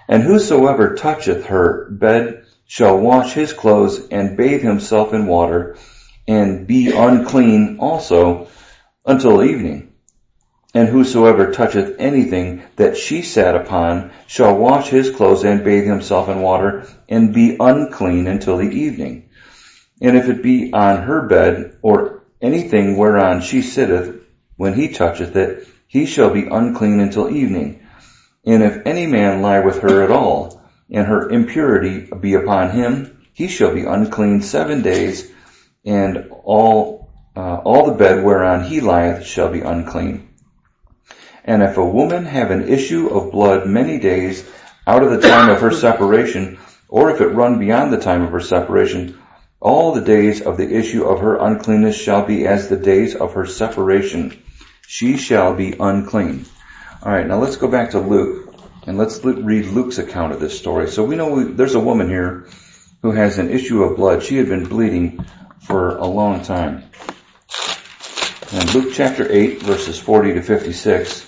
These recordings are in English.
And whosoever toucheth her bed shall wash his clothes and bathe himself in water, and be unclean also until evening. And whosoever toucheth anything that she sat upon shall wash his clothes and bathe himself in water, and be unclean until the evening. And if it be on her bed, or anything whereon she sitteth, when he toucheth it, he shall be unclean until evening. And if any man lie with her at all, and her impurity be upon him, he shall be unclean 7 days, and all the bed whereon he lieth shall be unclean. And if a woman have an issue of blood many days out of the time of her separation, or if it run beyond the time of her separation, all the days of the issue of her uncleanness shall be as the days of her separation. She shall be unclean. Alright, now let's go back to Luke, and let's read Luke's account of this story. So we know there's a woman here who has an issue of blood. She had been bleeding for a long time. And Luke chapter 8, verses 40 to 56,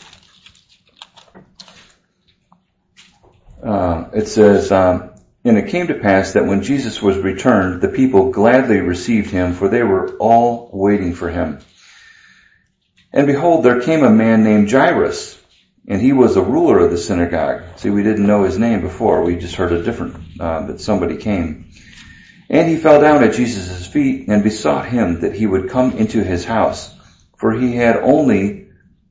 it says, And it came to pass that when Jesus was returned, the people gladly received him, for they were all waiting for him. And behold, there came a man named Jairus, and he was a ruler of the synagogue. See, we didn't know his name before. We just heard a different, that somebody came. And he fell down at Jesus' feet and besought him that he would come into his house. For he had one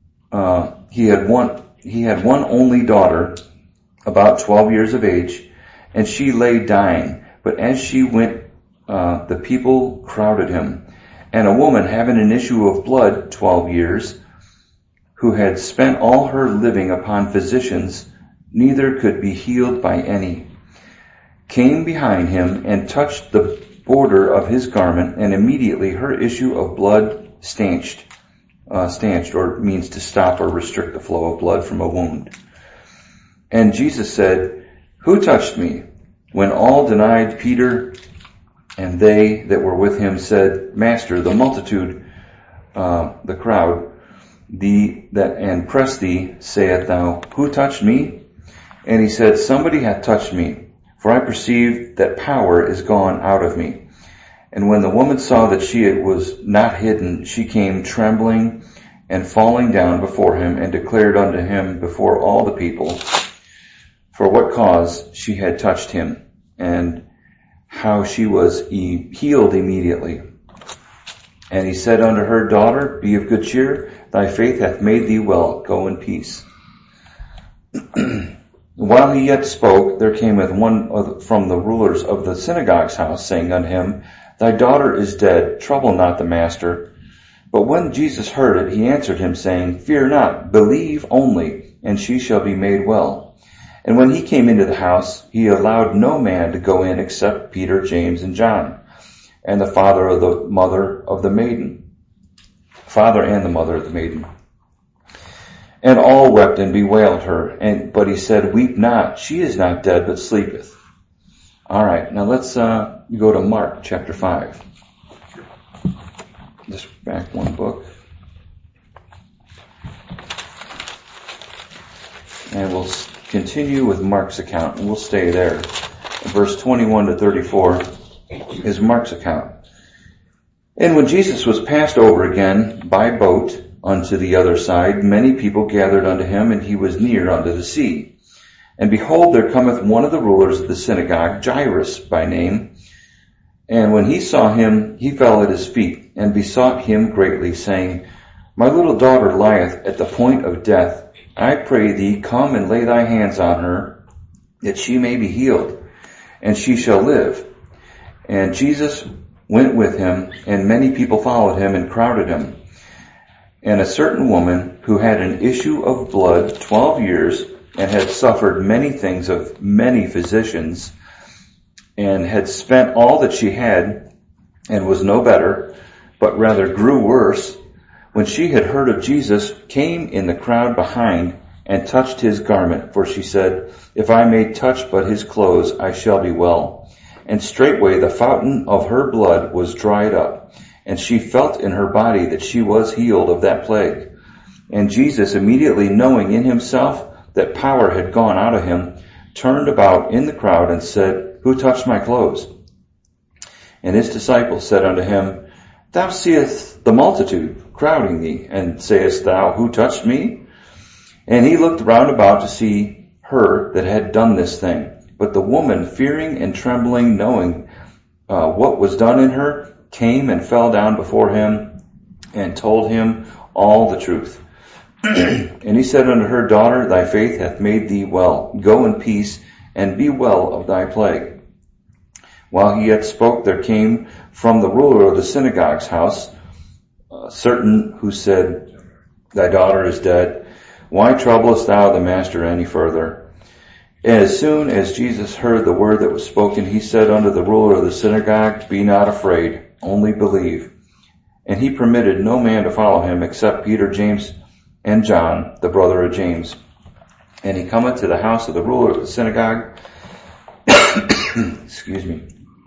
only daughter, about 12 years of age, and she lay dying. But as she went, the people crowded him. And a woman having an issue of blood 12 years, who had spent all her living upon physicians, neither could be healed by any, came behind him and touched the border of his garment, and immediately her issue of blood stanched, or means to stop or restrict the flow of blood from a wound. And Jesus said, Who touched me? When all denied, Peter and they that were with him said, Master, the multitude, the crowd, and press thee, sayest thou, Who touched me? And he said, Somebody hath touched me, for I perceive that power is gone out of me. And when the woman saw that she was not hidden, she came trembling and falling down before him, and declared unto him before all the people for what cause she had touched him, and how she was healed immediately. And he said unto her, Daughter, be of good cheer, thy faith hath made thee well, go in peace. While he yet spoke, there came one from the rulers of the synagogue's house, saying unto him, Thy daughter is dead, trouble not the master. But when Jesus heard it, he answered him, saying, Fear not, believe only, and she shall be made well. And when he came into the house, he allowed no man to go in except Peter, James, and John, and the father and the mother of the maiden. And all wept and bewailed her. But he said, Weep not, she is not dead, but sleepeth. All right, now let's go to Mark chapter 5. Just back one book. And we'll continue with Mark's account, and we'll stay there. Verse 21 to 34 is Mark's account. And when Jesus was passed over again by boat unto the other side, many people gathered unto him, and he was near unto the sea. And behold, there cometh one of the rulers of the synagogue, Jairus by name. And when he saw him, he fell at his feet, and besought him greatly, saying, My little daughter lieth at the point of death. I pray thee, come and lay thy hands on her, that she may be healed, and she shall live. And Jesus went with him, and many people followed him and crowded him. And a certain woman who had an issue of blood 12 years, and had suffered many things of many physicians, and had spent all that she had, and was no better, but rather grew worse, when she had heard of Jesus, came in the crowd behind, and touched his garment. For she said, If I may touch but his clothes, I shall be well. And straightway the fountain of her blood was dried up, and she felt in her body that she was healed of that plague. And Jesus, immediately knowing in himself that power had gone out of him, turned about in the crowd and said, Who touched my clothes? And his disciples said unto him, Thou seest the multitude crowding thee, and sayest thou, Who touched me? And he looked round about to see her that had done this thing. But the woman, fearing and trembling, knowing what was done in her, came and fell down before him and told him all the truth. And he said unto her, Daughter, thy faith hath made thee well. Go in peace, and be well of thy plague. While he yet spoke, there came from the ruler of the synagogue's house certain who said, Thy daughter is dead. Why troublest thou the master any further? As soon as Jesus heard the word that was spoken, he said unto the ruler of the synagogue, Be not afraid, only believe. And he permitted no man to follow him except Peter, James, and John, the brother of James. And he cometh to the house of the ruler of the synagogue, excuse me,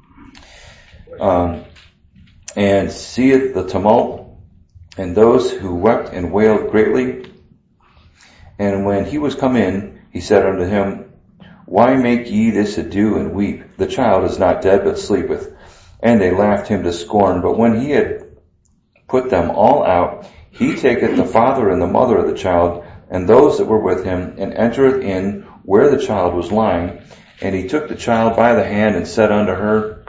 and seeth the tumult, and those who wept and wailed greatly. And when he was come in, he said unto him, Why make ye this ado and weep? The child is not dead, but sleepeth. And they laughed him to scorn. But when he had put them all out, he taketh the father and the mother of the child, and those that were with him, and entereth in where the child was lying. And he took the child by the hand, and said unto her,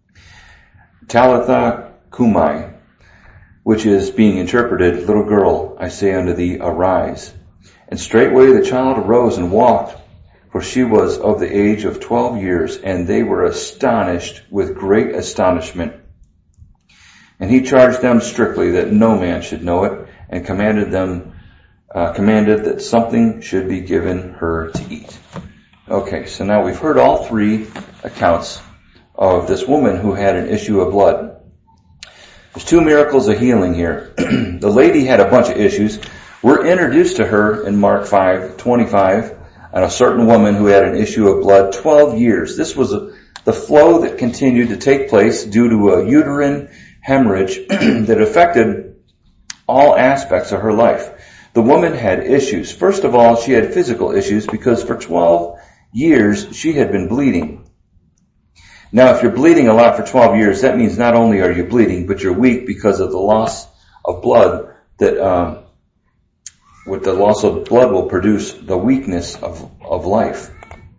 Talitha cumi, which is, being interpreted, Little girl, I say unto thee, arise. And straightway the child arose and walked, for she was of the age of 12 years, and they were astonished with great astonishment. And he charged them strictly that no man should know it, and commanded that something should be given her to eat. Okay, so now we've heard all three accounts of this woman who had an issue of blood. There's two miracles of healing here. The lady had a bunch of issues. We're introduced to her in Mark 5:25, and a certain woman who had an issue of blood 12 years. This was the flow that continued to take place due to a uterine hemorrhage that affected all aspects of her life. The woman had issues. First of all, she had physical issues because for 12 years she had been bleeding. Now, if you're bleeding a lot for 12 years, that means not only are you bleeding, but you're weak because of the loss of blood that, with the loss of blood will produce the weakness of life.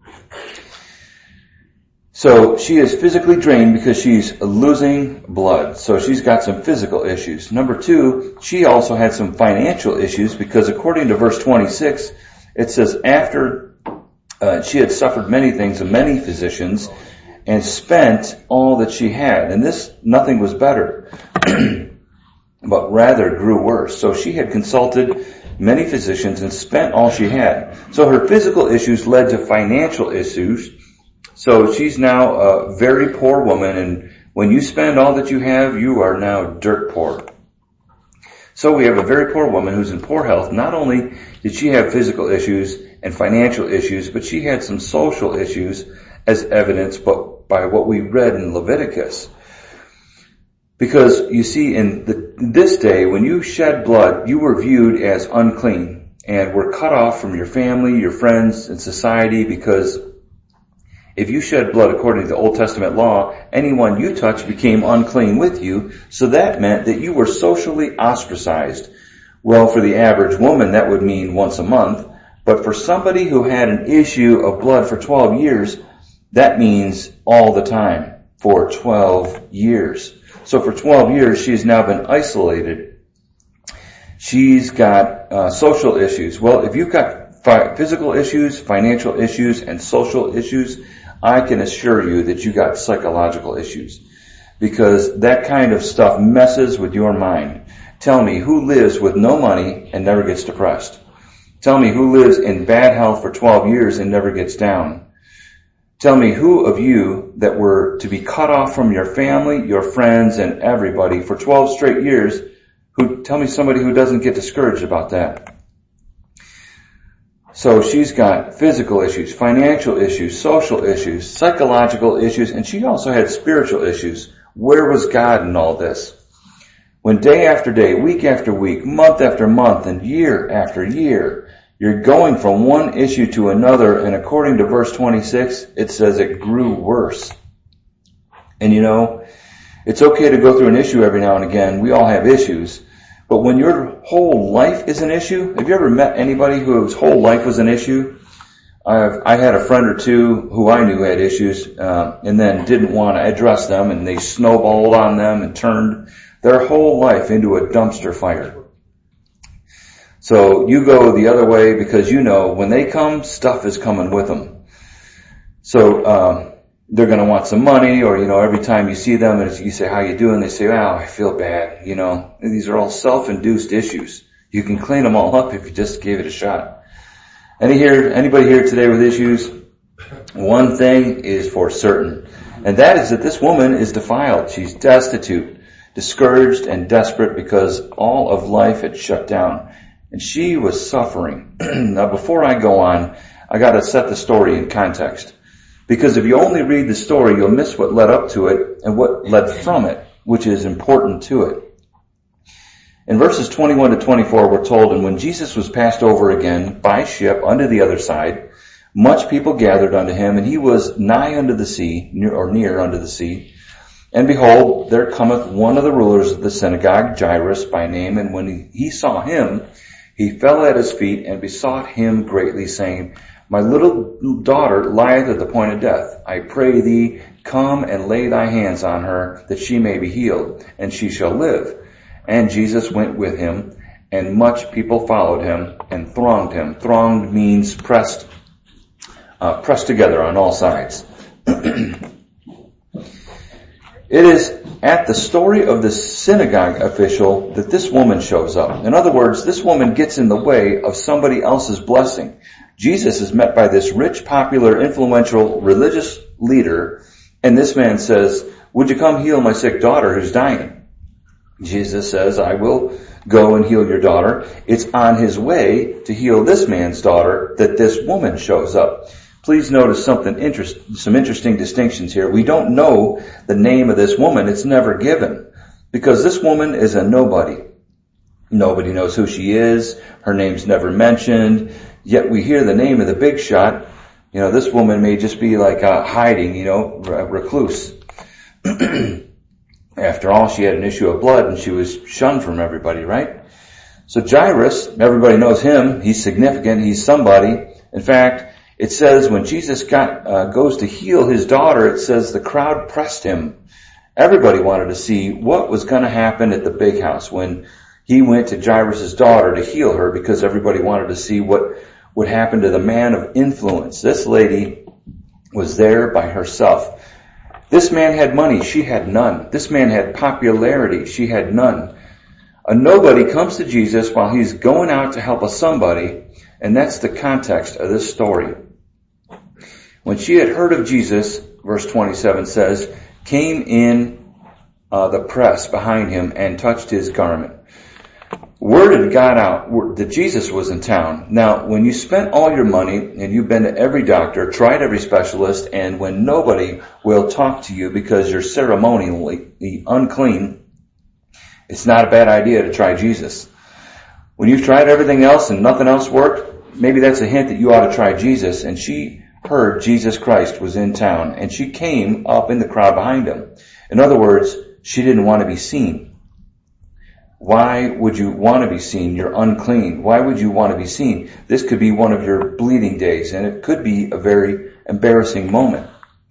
So she is physically drained because she's losing blood. So she's got some physical issues. Number two, she also had some financial issues because according to verse 26, it says after she had suffered many things of many physicians and spent all that she had. And this, nothing was better, but rather grew worse. So she had consulted many physicians and spent all she had. So her physical issues led to financial issues. So she's now a very poor woman, and when you spend all that you have, you are now dirt poor. So we have a very poor woman who's in poor health. Not only did she have physical issues and financial issues, but she had some social issues as evidenced by what we read in Leviticus. Because you see, in this day, when you shed blood, you were viewed as unclean and were cut off from your family, your friends, and society, because if you shed blood according to the Old Testament law, anyone you touched became unclean with you, so that meant that you were socially ostracized. Well, for the average woman, that would mean once a month, but for somebody who had an issue of blood for 12 years, that means all the time, for 12 years. So for 12 years, she's now been isolated. She's got social issues. Well, if you've got physical issues, financial issues, and social issues, I can assure you that you got psychological issues, because that kind of stuff messes with your mind. Tell me who lives with no money and never gets depressed. Tell me who lives in bad health for 12 years and never gets down. Tell me who of you that were to be cut off from your family, your friends, and everybody for 12 straight years, tell me somebody who doesn't get discouraged about that. So she's got physical issues, financial issues, social issues, psychological issues, and she also had spiritual issues. Where was God in all this? When day after day, week after week, month after month, and year after year, You're going from one issue to another, and according to verse 26, it says it grew worse. And you know, it's okay to go through an issue every now and again. We all have issues. But when your whole life is an issue, have you ever met anybody whose whole life was an issue? I had a friend or two who I knew had issues, and then didn't want to address them, and they snowballed on them and turned their whole life into a dumpster fire. So you go the other way because you know when they come, stuff is coming with them. So they're going to want some money, or, you know, every time you see them and you say, how you doing? They say, oh, I feel bad. You know, these are all self-induced issues. You can clean them all up if you just gave it a shot. Anybody here today with issues? One thing is for certain, and that is that this woman is defiled. She's destitute, discouraged, and desperate because all of life had shut down, and she was suffering. Now, before I go on, I got to set the story in context. Because if you only read the story, you'll miss what led up to it and what led from it, which is important to it. In verses 21 to 24, we're told, and when Jesus was passed over again by ship unto the other side, much people gathered unto him, and he was nigh unto the sea, near unto the sea. And behold, there cometh one of the rulers of the synagogue, Jairus by name, and when he saw him, he fell at his feet and besought him greatly, saying, my little daughter lieth at the point of death. I pray thee, come and lay thy hands on her, that she may be healed, and she shall live. And Jesus went with him, and much people followed him and thronged him. Thronged means pressed together on all sides. It is at the story of the synagogue official that this woman shows up. In other words, this woman gets in the way of somebody else's blessing. Jesus is met by this rich, popular, influential religious leader, and this man says, would you come heal my sick daughter who's dying? Jesus says, I will go and heal your daughter. It's on his way to heal this man's daughter that this woman shows up. Please notice some interesting distinctions here. We don't know the name of this woman. It's never given, because this woman is a nobody. Nobody knows who she is. Her name's never mentioned. Yet we hear the name of the big shot. You know, this woman may just be like hiding, you know, a recluse. After all, she had an issue of blood and she was shunned from everybody, right? So Jairus, everybody knows him. He's significant. He's somebody. In fact, it says when Jesus goes to heal his daughter, it says the crowd pressed him. Everybody wanted to see what was going to happen at the big house when he went to Jairus' daughter to heal her, because everybody wanted to see what would happen to the man of influence. This lady was there by herself. This man had money. She had none. This man had popularity. She had none. A nobody comes to Jesus while he's going out to help a somebody, and that's the context of this story. When she had heard of Jesus, verse 27 says, came in the press behind him and touched his garment. Word had got out that Jesus was in town. Now, when you spent all your money and you've been to every doctor, tried every specialist, and when nobody will talk to you because you're ceremonially unclean, it's not a bad idea to try Jesus. When you've tried everything else and nothing else worked, maybe that's a hint that you ought to try Jesus. And she heard Jesus Christ was in town, and she came up in the crowd behind him. In other words, she didn't want to be seen. Why would you want to be seen? You're unclean. Why would you want to be seen? This could be one of your bleeding days, and it could be a very embarrassing moment.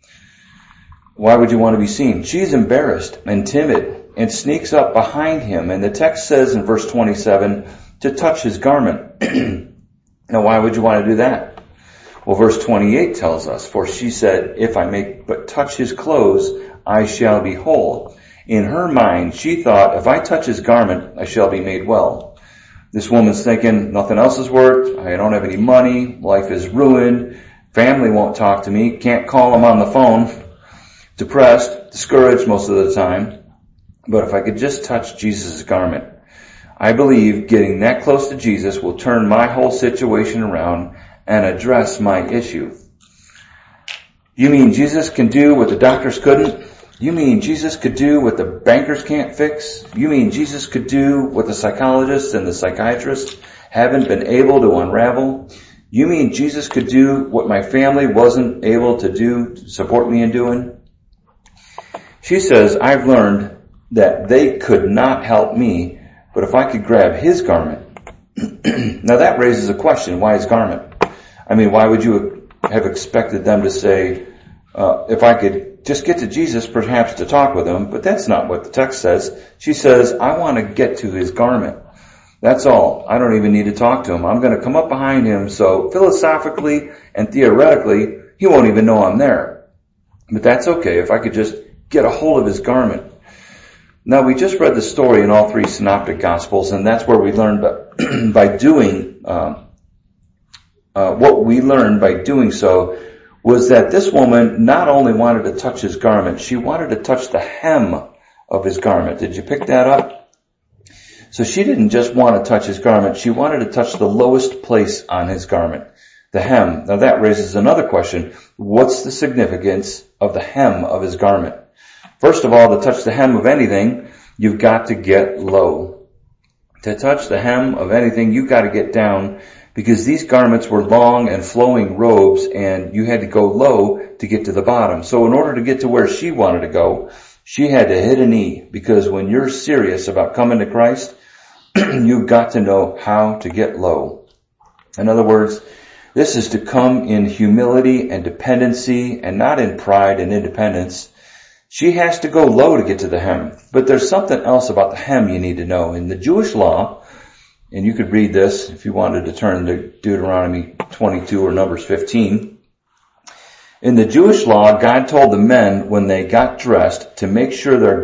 Why would you want to be seen? She's embarrassed and timid and sneaks up behind him. And the text says in verse 27, to touch his garment. Now, why would you want to do that? Well, verse 28 tells us, for she said, if I may but touch his clothes, I shall be whole. In her mind, she thought, if I touch his garment, I shall be made well. This woman's thinking, nothing else has worked. I don't have any money. Life is ruined. Family won't talk to me. Can't call them on the phone. Depressed, discouraged most of the time. But if I could just touch Jesus' garment, I believe getting that close to Jesus will turn my whole situation around and address my issue. You mean Jesus can do what the doctors couldn't? You mean Jesus could do what the bankers can't fix? You mean Jesus could do what the psychologists and the psychiatrists haven't been able to unravel. You mean Jesus could do what my family wasn't able to do, to support me in doing? She says, I've learned that they could not help me, but if I could grab his garment. Now that raises a question. Why his garment? I mean, why would you have expected them to say, if I could just get to Jesus, perhaps to talk with him? But that's not what the text says. She says, I want to get to his garment. That's all. I don't even need to talk to him. I'm going to come up behind him, so philosophically and theoretically, he won't even know I'm there. But that's okay if I could just get a hold of his garment. Now, we just read the story in all three synoptic gospels, and that's where we learned by doing, what we learned by doing so was that this woman not only wanted to touch his garment, she wanted to touch the hem of his garment. Did you pick that up? So she didn't just want to touch his garment, she wanted to touch the lowest place on his garment, the hem. Now that raises another question. What's the significance of the hem of his garment? First of all, to touch the hem of anything, you've got to get low. To touch the hem of anything, you've got to get down, because these garments were long and flowing robes, and you had to go low to get to the bottom. So in order to get to where she wanted to go, she had to hit a knee, because when you're serious about coming to Christ, you've got to know how to get low. In other words, this is to come in humility and dependency and not in pride and independence. She has to go low to get to the hem. But there's something else about the hem you need to know. In the Jewish law, and you could read this if you wanted to turn to Deuteronomy 22 or Numbers 15. In the Jewish law, God told the men when they got dressed to make sure their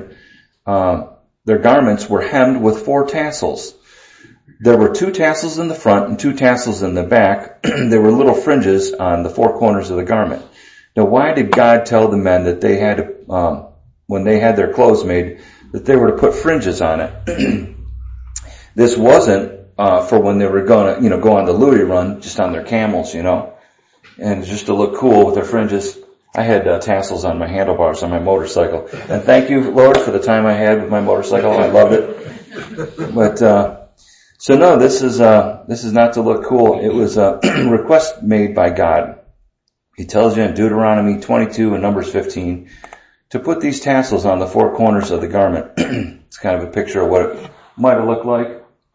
garments were hemmed with 4 tassels. There were 2 tassels in the front and 2 tassels in the back. There were little fringes on the 4 corners of the garment. Now, why did God tell the men that they had to, when they had their clothes made, that they were to put fringes on it? This wasn't for when they were going to, go on the Louis run, just on their camels, and just to look cool with their fringes. I had tassels on my handlebars on my motorcycle. And thank you, Lord, for the time I had with my motorcycle. I loved it. But, so no, this is not to look cool. It was a request made by God. He tells you in Deuteronomy 22 and Numbers 15 to put these tassels on the 4 corners of the garment. It's kind of a picture of what it might have looked like.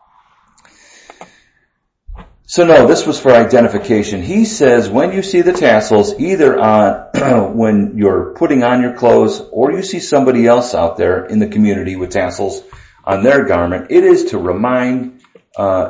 So no, this was for identification. He says when you see the tassels, either on when you're putting on your clothes or you see somebody else out there in the community with tassels on their garment, it is to remind, or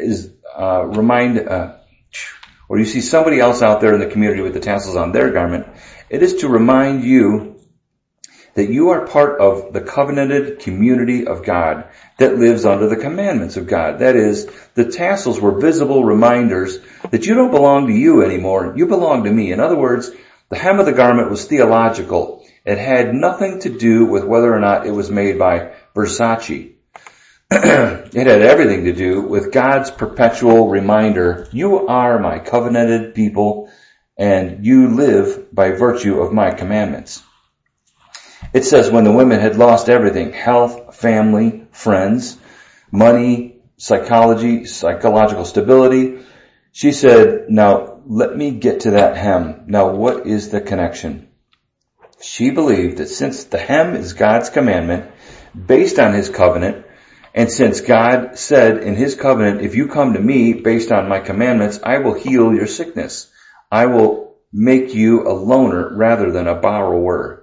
you see somebody else out there in the community with the tassels on their garment, it is to remind you that you are part of the covenanted community of God that lives under the commandments of God. That is, the tassels were visible reminders that you don't belong to you anymore. You belong to me. In other words, the hem of the garment was theological. It had nothing to do with whether or not it was made by Versace. It had everything to do with God's perpetual reminder, you are my covenanted people and you live by virtue of my commandments. It says when the women had lost everything, health, family, friends, money, psychological stability, she said, now let me get to that hem. Now what is the connection? She believed that since the hem is God's commandment, based on his covenant, and since God said in his covenant, if you come to me based on my commandments, I will heal your sickness. I will make you a loaner rather than a borrower.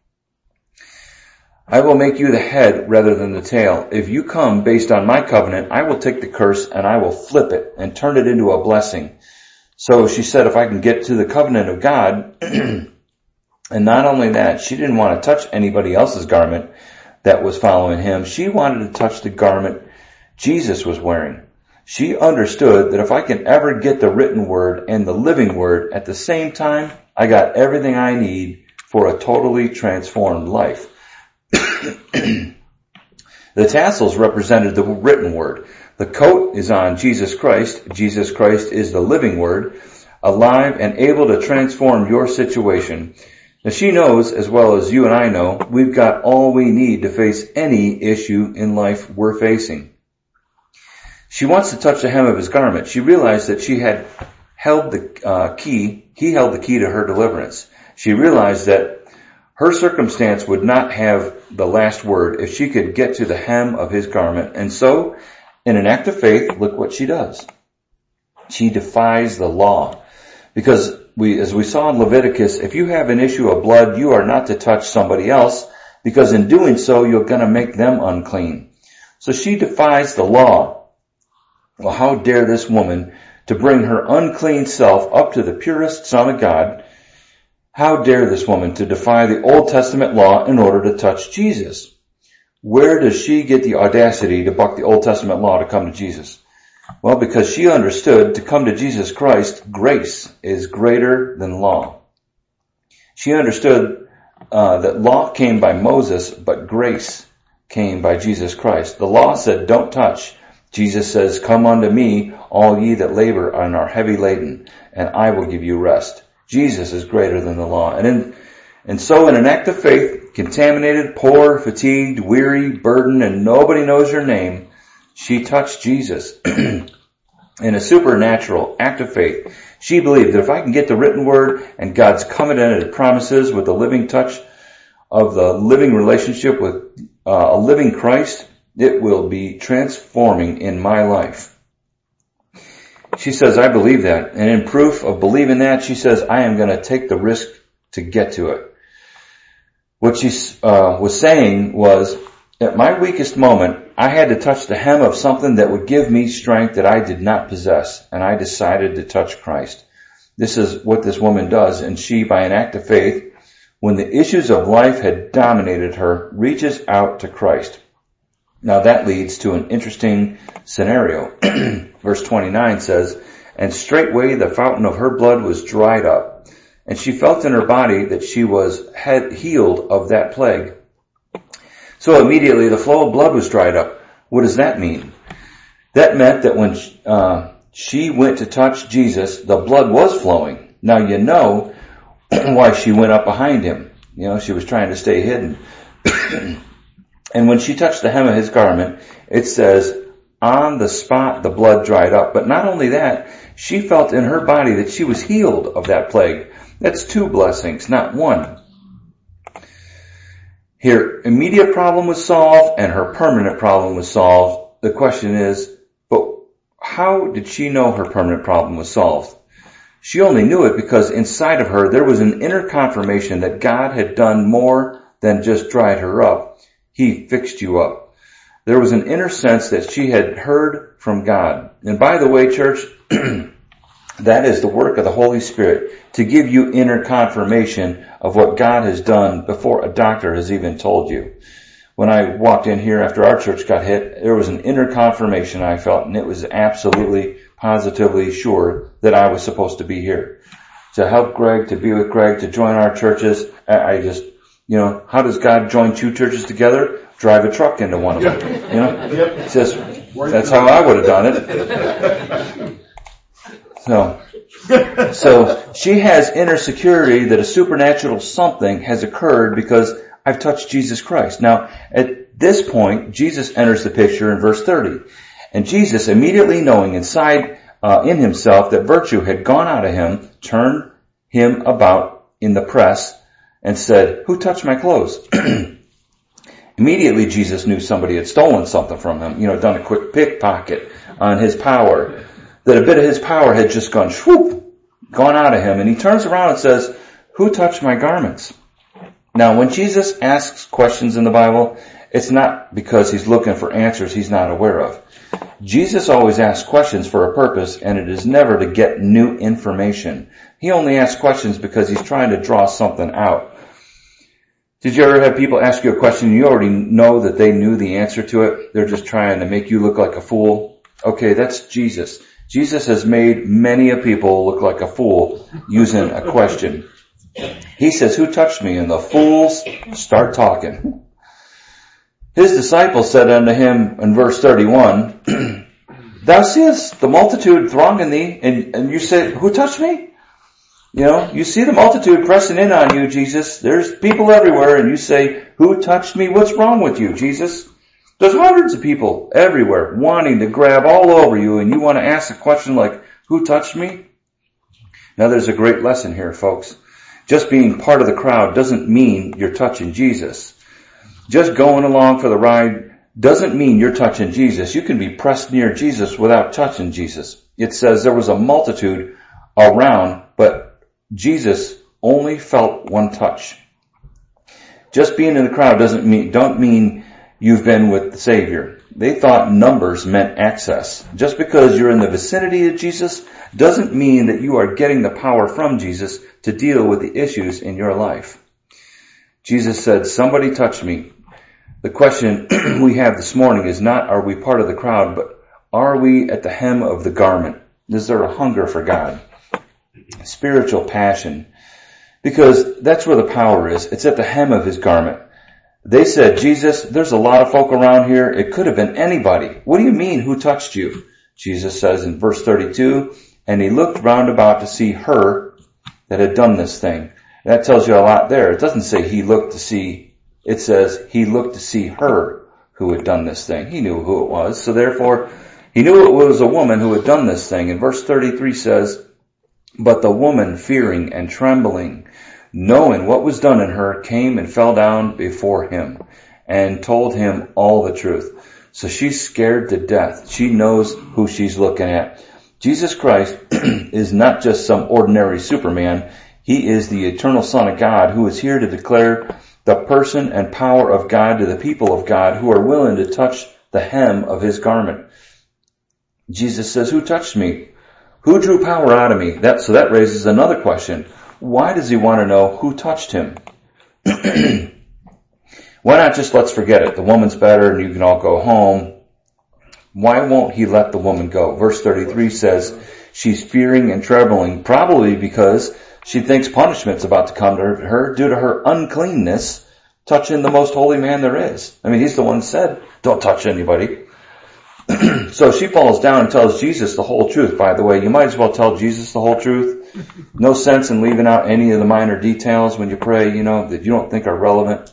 I will make you the head rather than the tail. If you come based on my covenant, I will take the curse and I will flip it and turn it into a blessing. So she said, if I can get to the covenant of God, and not only that, she didn't want to touch anybody else's garment that was following him. She wanted to touch the garment Jesus was wearing. She understood that if I can ever get the written word and the living word at the same time, I got everything I need for a totally transformed life. The tassels represented the written word. The coat is on Jesus Christ. Jesus Christ is the living word, alive and able to transform your situation. Now she knows, as well as you and I know, we've got all we need to face any issue in life we're facing. She wants to touch the hem of his garment. She realized that she had held the key. He held the key to her deliverance. She realized that her circumstance would not have the last word if she could get to the hem of his garment. And so, in an act of faith, look what she does. She defies the law. Because as we saw in Leviticus, if you have an issue of blood, you are not to touch somebody else, because in doing so, you're going to make them unclean. So she defies the law. Well, how dare this woman to bring her unclean self up to the purest Son of God? How dare this woman to defy the Old Testament law in order to touch Jesus? Where does she get the audacity to buck the Old Testament law to come to Jesus? Well, because she understood to come to Jesus Christ, grace is greater than law. She understood that law came by Moses, but grace came by Jesus Christ. The law said, don't touch. Jesus says, come unto me, all ye that labor and are heavy laden, and I will give you rest. Jesus is greater than the law. And so in an act of faith, contaminated, poor, fatigued, weary, burdened, and nobody knows her name, she touched Jesus. In a supernatural act of faith, she believed that if I can get the written word and God's covenanted promises with the living touch of the living relationship with a living Christ, it will be transforming in my life. She says, I believe that. And in proof of believing that, she says, I am going to take the risk to get to it. What she was saying was, at my weakest moment, I had to touch the hem of something that would give me strength that I did not possess. And I decided to touch Christ. This is what this woman does. And she, by an act of faith, when the issues of life had dominated her, reaches out to Christ. Now that leads to an interesting scenario. Verse 29 says, and straightway the fountain of her blood was dried up, and she felt in her body that she had healed of that plague. So immediately the flow of blood was dried up. What does that mean? That meant that when she went to touch Jesus, the blood was flowing. Now you know why she went up behind him. You know, she was trying to stay hidden. And when she touched the hem of his garment, it says, on the spot the blood dried up. But not only that, she felt in her body that she was healed of that plague. That's two blessings, not one. Her immediate problem was solved and her permanent problem was solved. The question is, but how did she know her permanent problem was solved? She only knew it because inside of her there was an inner confirmation that God had done more than just dried her up. He fixed you up. There was an inner sense that she had heard from God. And by the way, church, that is the work of the Holy Spirit, to give you inner confirmation of what God has done before a doctor has even told you. When I walked in here after our church got hit, there was an inner confirmation I felt, and it was absolutely, positively sure that I was supposed to be here. To help Greg, to be with Greg, to join our churches. I just, you know, how does God join two churches together? Drive a truck into one of them. You know? It's just, that's how I would have done it. So she has inner security that a supernatural something has occurred because I've touched Jesus Christ. Now, at this point, Jesus enters the picture in verse 30. And Jesus, immediately knowing inside in himself that virtue had gone out of him, turned him about in the press and said, who touched my clothes? Immediately Jesus knew somebody had stolen something from him, you know, done a quick pickpocket on his power. That a bit of his power had just gone out of him. And he turns around and says, who touched my garments? Now, when Jesus asks questions in the Bible, it's not because he's looking for answers he's not aware of. Jesus always asks questions for a purpose, and it is never to get new information. He only asks questions because he's trying to draw something out. Did you ever have people ask you a question and you already know that they knew the answer to it? They're just trying to make you look like a fool. Okay, that's Jesus. Jesus has made many a people look like a fool using a question. He says, who touched me? And the fools start talking. His disciples said unto him in verse 31, thou seest the multitude thronging thee, and you say, who touched me? You know, you see the multitude pressing in on you, Jesus. There's people everywhere, and you say, who touched me? What's wrong with you, Jesus? There's hundreds of people everywhere wanting to grab all over you, and you want to ask a question like, who touched me? Now there's a great lesson here, folks. Just being part of the crowd doesn't mean you're touching Jesus. Just going along for the ride doesn't mean you're touching Jesus. You can be pressed near Jesus without touching Jesus. It says there was a multitude around, but Jesus only felt one touch. Just being in the crowd don't mean you've been with the Savior. They thought numbers meant access. Just because you're in the vicinity of Jesus doesn't mean that you are getting the power from Jesus to deal with the issues in your life. Jesus said, somebody touched me. The question we have this morning is not, are we part of the crowd, but are we at the hem of the garment? Is there a hunger for God? Spiritual passion. Because that's where the power is. It's at the hem of his garment. They said, Jesus, there's a lot of folk around here. It could have been anybody. What do you mean, who touched you? Jesus says in verse 32, and he looked round about to see her that had done this thing. That tells you a lot there. It doesn't say he looked to see, it says he looked to see her who had done this thing. He knew who it was. So therefore, he knew it was a woman who had done this thing. And verse 33 says, but the woman, fearing and trembling, knowing what was done in her, came and fell down before him and told him all the truth. So she's scared to death. She knows who she's looking at. Jesus Christ is not just some ordinary Superman. He is the eternal Son of God who is here to declare the person and power of God to the people of God who are willing to touch the hem of his garment. Jesus says, who touched me? Who drew power out of me? So that raises another question. Why does he want to know who touched him? Why not just let's forget it? The woman's better and you can all go home. Why won't he let the woman go? Verse 33 says she's fearing and trembling, probably because she thinks punishment's about to come to her due to her uncleanness touching the most holy man there is. I mean, he's the one who said, don't touch anybody. So she falls down and tells Jesus the whole truth. By the way, you might as well tell Jesus the whole truth. No sense in leaving out any of the minor details when you pray, that you don't think are relevant.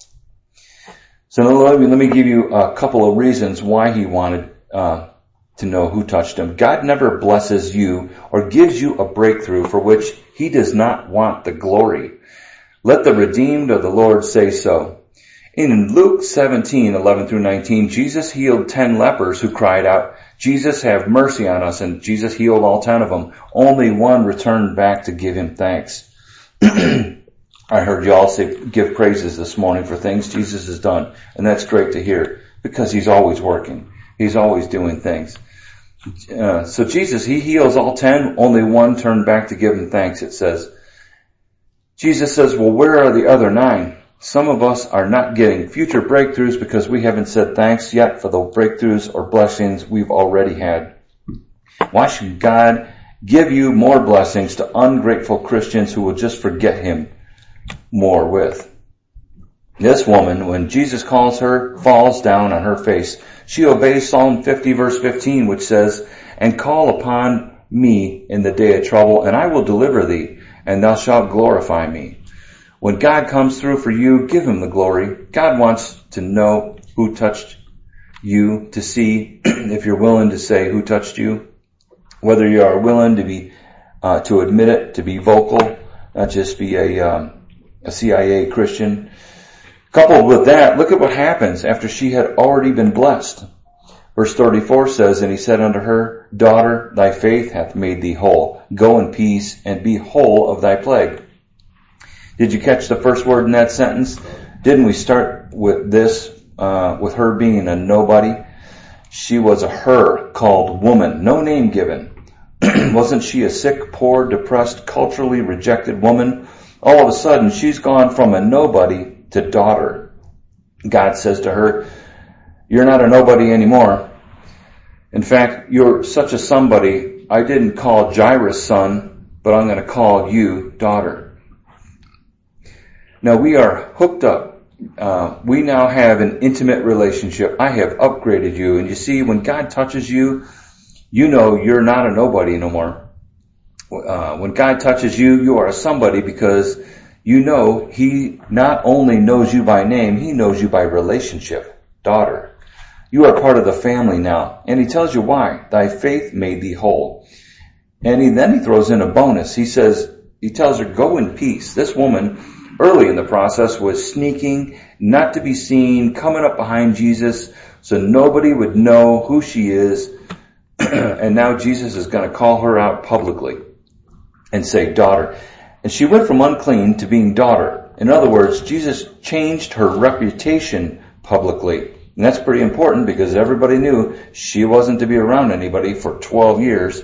So let me give you a couple of reasons why he wanted to know who touched him. God never blesses you or gives you a breakthrough for which he does not want the glory. Let the redeemed of the Lord say so. In Luke 17:11 through 19, Jesus healed 10 lepers who cried out, Jesus, have mercy on us. And Jesus healed all 10 of them. Only one returned back to give him thanks. I heard you all give praises this morning for things Jesus has done. And that's great to hear because he's always working. He's always doing things. So Jesus, he heals all 10. Only one turned back to give him thanks, it says. Jesus says, well, where are the other 9? Some of us are not getting future breakthroughs because we haven't said thanks yet for the breakthroughs or blessings we've already had. Why should God give you more blessings to ungrateful Christians who will just forget him more with? This woman, when Jesus calls her, falls down on her face. She obeys Psalm 50 verse 15, which says, and call upon me in the day of trouble, and I will deliver thee, and thou shalt glorify me. When God comes through for you, give him the glory. God wants to know who touched you, to see if you're willing to say who touched you, whether you are willing to be, to admit it, to be vocal, not just be a CIA Christian. Coupled with that, look at what happens after she had already been blessed. Verse 34 says, and he said unto her, daughter, thy faith hath made thee whole. Go in peace and be whole of thy plague. Did you catch the first word in that sentence? Didn't we start with this, with her being a nobody? She was a her called woman, no name given. Wasn't she a sick, poor, depressed, culturally rejected woman? All of a sudden, she's gone from a nobody to daughter. God says to her, you're not a nobody anymore. In fact, you're such a somebody, I didn't call Jairus son, but I'm going to call you daughter. Now we are hooked up. We now have an intimate relationship. I have upgraded you. And you see, when God touches you, you know you're not a nobody no more. When God touches you, you are a somebody because you know he not only knows you by name, he knows you by relationship. Daughter. You are part of the family now. And he tells you why. Thy faith made thee whole. And then he throws in a bonus. He tells her, go in peace. This woman, early in the process, was sneaking, not to be seen, coming up behind Jesus so nobody would know who she is. And now Jesus is going to call her out publicly and say, daughter. And she went from unclean to being daughter. In other words, Jesus changed her reputation publicly. And that's pretty important because everybody knew she wasn't to be around anybody for 12 years.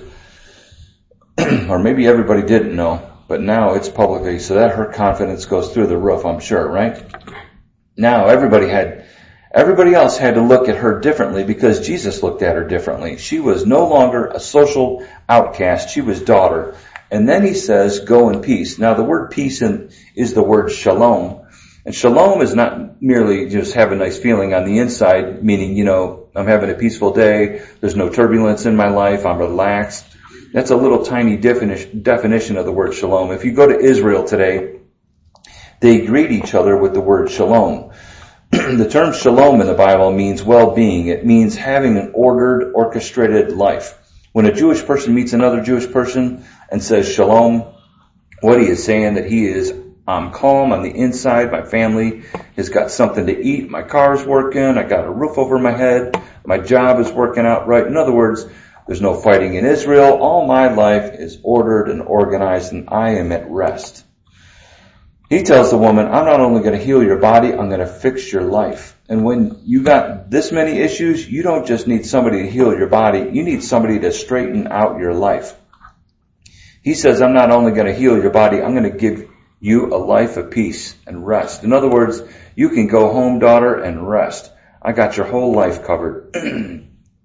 Or maybe everybody didn't know, but now it's publicly, so that her confidence goes through the roof, I'm sure, right? Now everybody else had to look at her differently because Jesus looked at her differently. She was no longer a social outcast. She was daughter. And then he says, go in peace. Now the word peace is the word shalom. And shalom is not merely just have a nice feeling on the inside, meaning, I'm having a peaceful day. There's no turbulence in my life. I'm relaxed. That's a little tiny definition of the word shalom. If you go to Israel today, they greet each other with the word shalom. The term shalom in the Bible means well-being. It means having an ordered, orchestrated life. When a Jewish person meets another Jewish person and says shalom, what he is saying that he is, I'm calm on the inside, my family has got something to eat, my car's working, I got a roof over my head, my job is working out right. In other words, there's no fighting in Israel. All my life is ordered and organized, and I am at rest. He tells the woman, I'm not only going to heal your body, I'm going to fix your life. And when you got this many issues, you don't just need somebody to heal your body. You need somebody to straighten out your life. He says, I'm not only going to heal your body, I'm going to give you a life of peace and rest. In other words, you can go home, daughter, and rest. I got your whole life covered.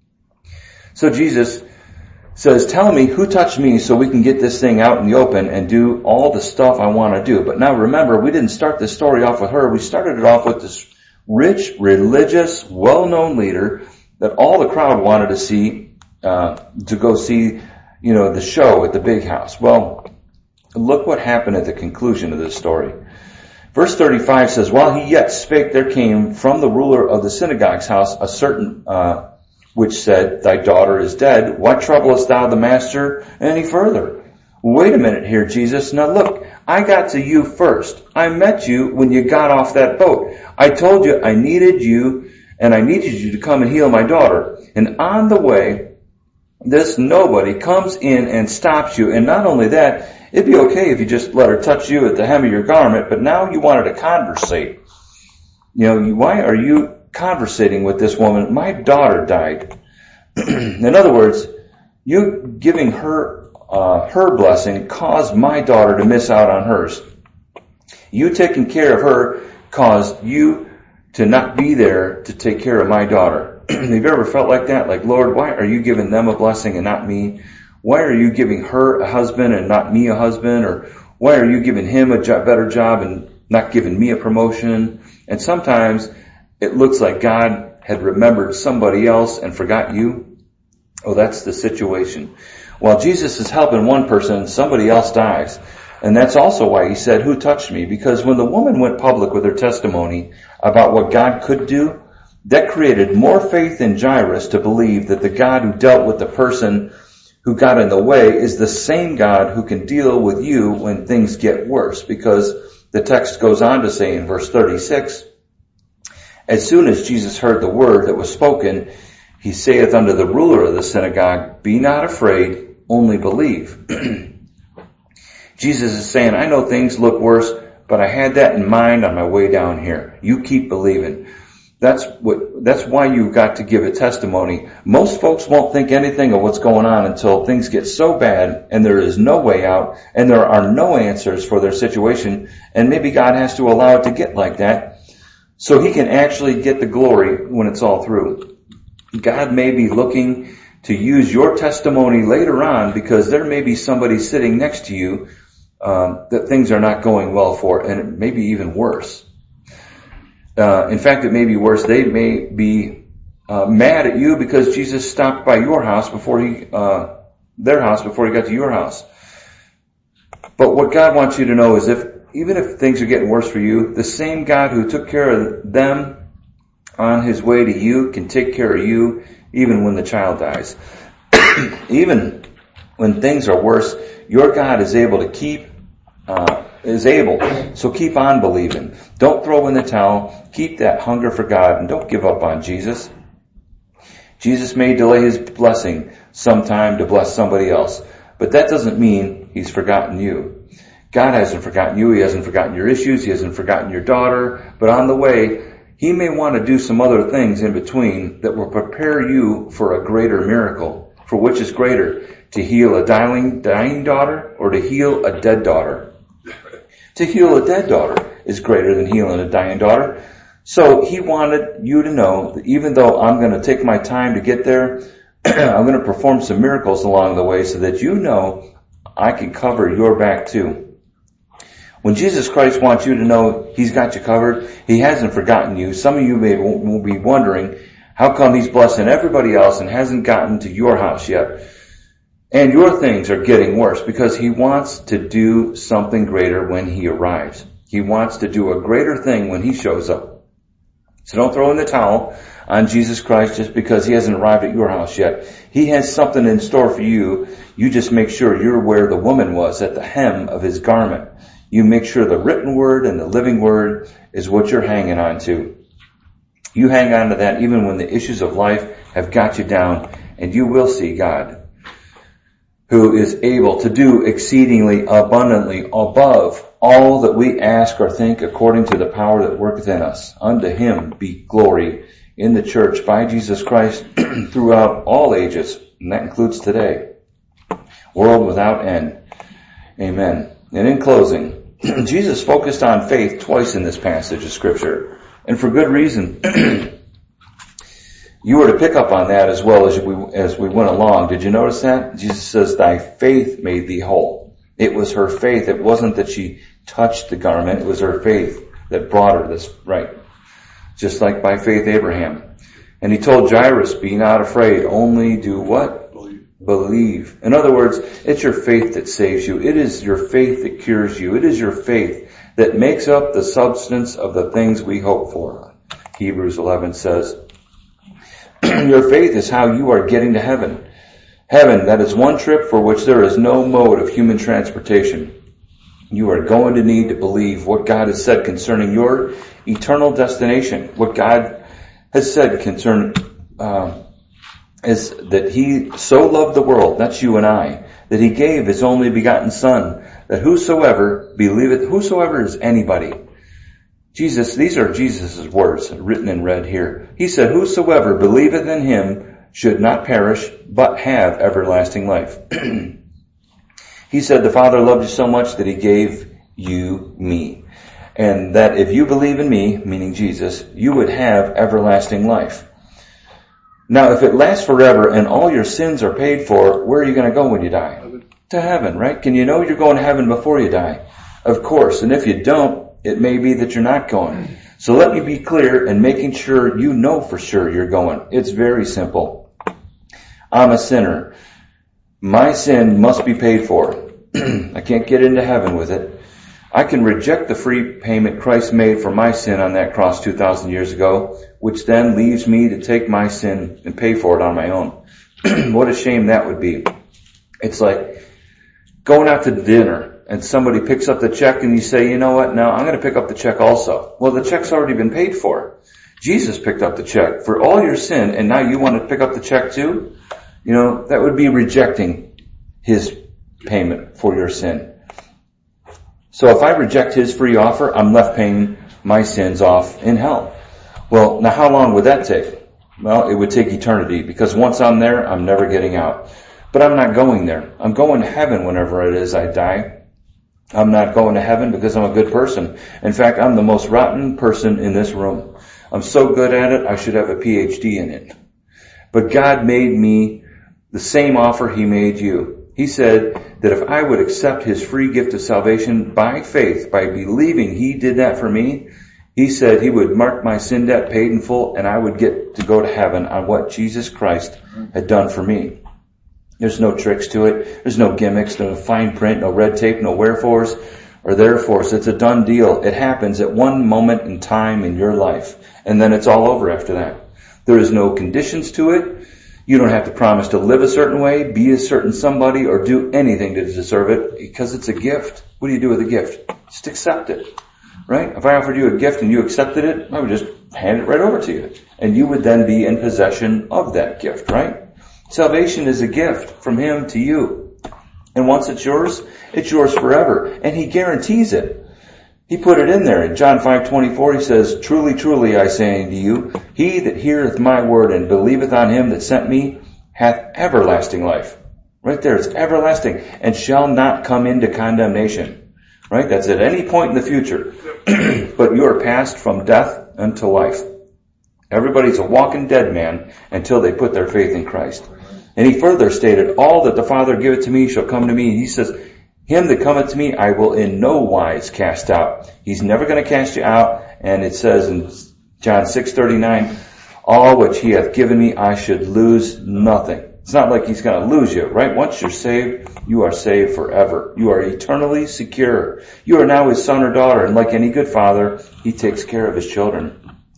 So Jesus says, tell me who touched me so we can get this thing out in the open and do all the stuff I want to do. But now remember, we didn't start this story off with her. We started it off with this rich, religious, well-known leader that all the crowd wanted to see, to go see, the show at the big house. Well, look what happened at the conclusion of this story. Verse 35 says, while he yet spake, there came from the ruler of the synagogue's house a certain, which said, thy daughter is dead. Why troublest thou the master any further? Wait a minute here, Jesus. Now look, I got to you first. I met you when you got off that boat. I told you I needed you, and I needed you to come and heal my daughter. And on the way, this nobody comes in and stops you. And not only that, it'd be okay if you just let her touch you at the hem of your garment, but now you wanted to conversate. Why are you conversating with this woman? My daughter died. In other words, you giving her her blessing caused my daughter to miss out on hers. You taking care of her caused you to not be there to take care of my daughter. Have you ever felt like that? Like, Lord, why are you giving them a blessing and not me? Why are you giving her a husband and not me a husband? Or why are you giving him a better job and not giving me a promotion? And sometimes it looks like God had remembered somebody else and forgot you. Oh, that's the situation. While Jesus is helping one person, somebody else dies. And that's also why he said, who touched me? Because when the woman went public with her testimony about what God could do, that created more faith in Jairus to believe that the God who dealt with the person who got in the way is the same God who can deal with you when things get worse. Because the text goes on to say in verse 36, as soon as Jesus heard the word that was spoken, he saith unto the ruler of the synagogue, be not afraid, only believe. Jesus is saying, I know things look worse, but I had that in mind on my way down here. You keep believing. That's why you've got to give a testimony. Most folks won't think anything of what's going on until things get so bad and there is no way out and there are no answers for their situation. And maybe God has to allow it to get like that so he can actually get the glory when it's all through. God may be looking to use your testimony later on because there may be somebody sitting next to you that things are not going well for, and it may be even worse. In fact, it may be worse. They may be mad at you because Jesus stopped by your house before their house before he got to your house. But what God wants you to know is even if things are getting worse for you, the same God who took care of them on his way to you, can take care of you, even when the child dies. Even when things are worse, your God is able to keep, so keep on believing. Don't throw in the towel. Keep that hunger for God and don't give up on Jesus. Jesus may delay his blessing sometime to bless somebody else, but that doesn't mean he's forgotten you. God hasn't forgotten you. He hasn't forgotten your issues. He hasn't forgotten your daughter. But on the way, he may want to do some other things in between that will prepare you for a greater miracle. For which is greater, to heal a dying daughter or to heal a dead daughter? To heal a dead daughter is greater than healing a dying daughter. So he wanted you to know that even though I'm going to take my time to get there, I'm going to perform some miracles along the way so that you know I can cover your back too. When Jesus Christ wants you to know he's got you covered, he hasn't forgotten you. Some of you will be wondering, how come he's blessing everybody else and hasn't gotten to your house yet? And your things are getting worse because he wants to do something greater when he arrives. He wants to do a greater thing when he shows up. So don't throw in the towel on Jesus Christ just because he hasn't arrived at your house yet. He has something in store for you. You just make sure you're where the woman was, at the hem of his garment. You make sure the written word and the living word is what you're hanging on to. You hang on to that even when the issues of life have got you down, and you will see God, who is able to do exceedingly abundantly above all that we ask or think, according to the power that worketh in us. Unto him be glory in the church by Jesus Christ throughout all ages, and that includes today, world without end. Amen. And in closing, Jesus focused on faith twice in this passage of Scripture, and for good reason. You were to pick up on that as well as we went along. Did you notice that? Jesus says, thy faith made thee whole. It was her faith. It wasn't that she touched the garment. It was her faith that brought her this right. Just like by faith Abraham. And he told Jairus, be not afraid, only do what? Believe. In other words, it's your faith that saves you. It is your faith that cures you. It is your faith that makes up the substance of the things we hope for. Hebrews 11 says, your faith is how you are getting to heaven. Heaven, that is one trip for which there is no mode of human transportation. You are going to need to believe what God has said concerning your eternal destination. What God has said concerning, is that he so loved the world, that's you and I, that he gave his only begotten Son, that whosoever believeth, whosoever is anybody. Jesus, these are Jesus' words written in red here. He said, whosoever believeth in him should not perish, but have everlasting life. He said, the Father loved you so much that he gave you me. And that if you believe in me, meaning Jesus, you would have everlasting life. Now, if it lasts forever and all your sins are paid for, where are you going to go when you die? To heaven, right? Can you know you're going to heaven before you die? Of course. And if you don't, it may be that you're not going. So let me be clear in making sure you know for sure you're going. It's very simple. I'm a sinner. My sin must be paid for. I can't get into heaven with it. I can reject the free payment Christ made for my sin on that cross 2,000 years ago, which then leaves me to take my sin and pay for it on my own. What a shame that would be. It's like going out to dinner and somebody picks up the check and you say, you know what, now I'm going to pick up the check also. Well, the check's already been paid for. Jesus picked up the check for all your sin, and now you want to pick up the check too? You know, that would be rejecting his payment for your sin. So if I reject his free offer, I'm left paying my sins off in hell. Well, now how long would that take? Well, it would take eternity, because once I'm there, I'm never getting out. But I'm not going there. I'm going to heaven whenever it is I die. I'm not going to heaven because I'm a good person. In fact, I'm the most rotten person in this room. I'm so good at it, I should have a PhD in it. But God made me the same offer he made you. He said that if I would accept his free gift of salvation by faith, by believing he did that for me, he said he would mark my sin debt paid in full, and I would get to go to heaven on what Jesus Christ had done for me. There's no tricks to it. There's no gimmicks, no fine print, no red tape, no wherefores. are there for us. It's a done deal. It happens at one moment in time in your life, and then it's all over after that. There is no conditions to it. You don't have to promise to live a certain way, be a certain somebody, or do anything to deserve it, because it's a gift. What do you do with a gift? Just accept it, right? If I offered you a gift and you accepted it, I would just hand it right over to you, and you would then be in possession of that gift, right? Salvation is a gift from Him to you. And once it's yours forever. And He guarantees it. He put it in there. In John 5:24, He says, "Truly, truly, I say unto you, he that heareth my word and believeth on Him that sent me hath everlasting life." Right there, it's everlasting. "And shall not come into condemnation." Right? That's at any point in the future. But you are passed from death unto life. Everybody's a walking dead man until they put their faith in Christ. And He further stated, "All that the Father giveth to me shall come to me." He says, "Him that cometh to me I will in no wise cast out." He's never going to cast you out. And it says in John 6:39, "All which He hath given me I should lose nothing." It's not like He's going to lose you, right? Once you're saved, you are saved forever. You are eternally secure. You are now His son or daughter, and like any good father, He takes care of His children.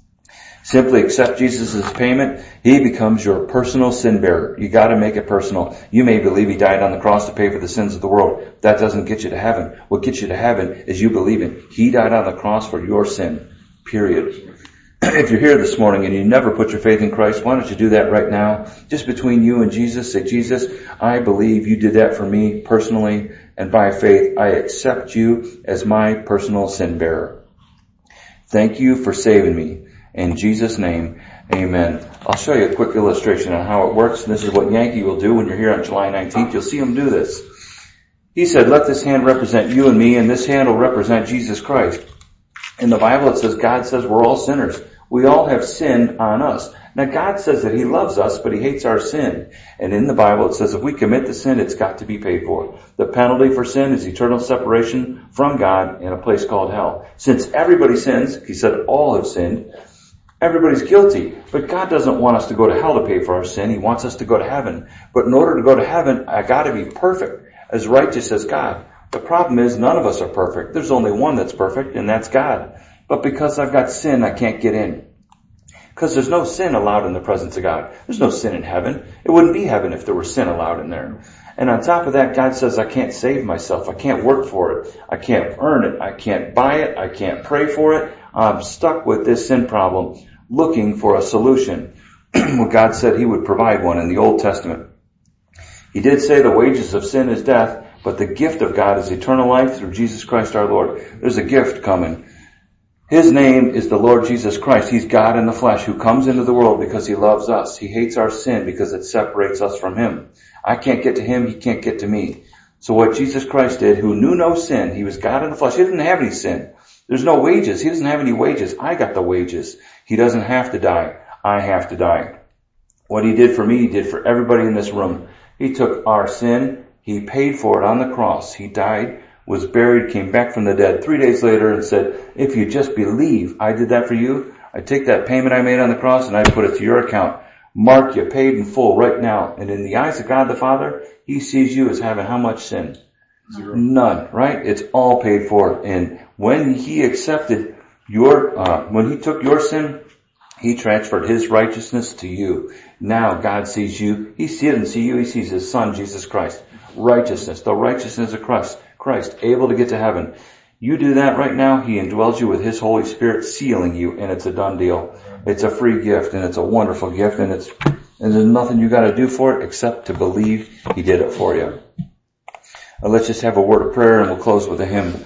Simply accept Jesus' payment. He becomes your personal sin bearer. You got to make it personal. You may believe He died on the cross to pay for the sins of the world. That doesn't get you to heaven. What gets you to heaven is you believing He died on the cross for your sin. Period. If you're here this morning and you never put your faith in Christ, why don't you do that right now? Just between you and Jesus, say, "Jesus, I believe You did that for me personally, and by faith I accept You as my personal sin bearer. Thank You for saving me. In Jesus' name, amen." I'll show you a quick illustration on how it works. And this is what Yankee will do when you're here on July 19th. You'll see him do this. He said, "Let this hand represent you and me, and this hand will represent Jesus Christ." In the Bible it says, God says we're all sinners. We all have sin on us. Now God says that He loves us, but He hates our sin. And in the Bible it says if we commit the sin, it's got to be paid for. The penalty for sin is eternal separation from God in a place called hell. Since everybody sins, He said all have sinned, everybody's guilty. But God doesn't want us to go to hell to pay for our sin. He wants us to go to heaven. But in order to go to heaven, I got to be perfect, as righteous as God. The problem is none of us are perfect. There's only one that's perfect, and that's God. But because I've got sin, I can't get in. Because there's no sin allowed in the presence of God. There's no sin in heaven. It wouldn't be heaven if there were sin allowed in there. And on top of that, God says I can't save myself. I can't work for it. I can't earn it. I can't buy it. I can't pray for it. I'm stuck with this sin problem, looking for a solution. Well, God said He would provide one in the Old Testament. He did say the wages of sin is death, but the gift of God is eternal life through Jesus Christ our Lord. There's a gift coming. His name is the Lord Jesus Christ. He's God in the flesh who comes into the world because He loves us. He hates our sin because it separates us from Him. I can't get to Him. He can't get to me. So what Jesus Christ did, who knew no sin, He was God in the flesh. He didn't have any sin. There's no wages. He doesn't have any wages. I got the wages. He doesn't have to die. I have to die. What He did for me, He did for everybody in this room. He took our sin. He paid for it on the cross. He died, was buried, came back from the dead 3 days later and said, if you just believe I did that for you, I take that payment I made on the cross and I put it to your account. Mark, you paid in full right now. And in the eyes of God the Father, He sees you as having how much sin? Zero. None, right? It's all paid for. And when He accepted when He took your sin, He transferred His righteousness to you. Now God sees you. He doesn't see you. He sees His Son, Jesus Christ. Righteousness, the righteousness of Christ, able to get to heaven. You do that right now, He indwells you with His Holy Spirit, sealing you, and it's a done deal. It's a free gift, and it's a wonderful gift, and there's nothing you gotta do for it except to believe He did it for you. Let's just have a word of prayer and we'll close with a hymn.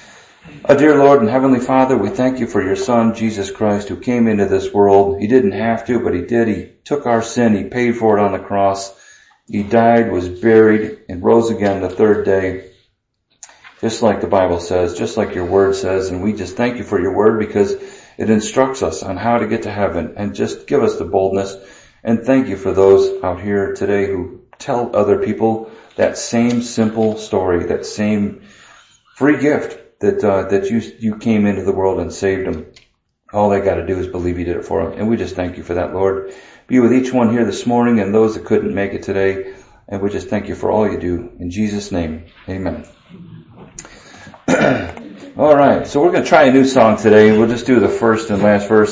Dear Lord and Heavenly Father, we thank You for Your Son, Jesus Christ, who came into this world. He didn't have to, but He did. He took our sin. He paid for it on the cross. He died, was buried, and rose again the third day. Just like the Bible says, just like Your Word says, and we just thank You for Your Word because it instructs us on how to get to heaven, and just give us the boldness. And thank You for those out here today who tell other people that same simple story, that same free gift that you came into the world and saved them. All they got to do is believe You did it for them. And we just thank You for that, Lord. Be with each one here this morning and those that couldn't make it today. And we just thank You for all You do. In Jesus' name, amen. All right, so we're going to try a new song today. We'll just do the first and last verse.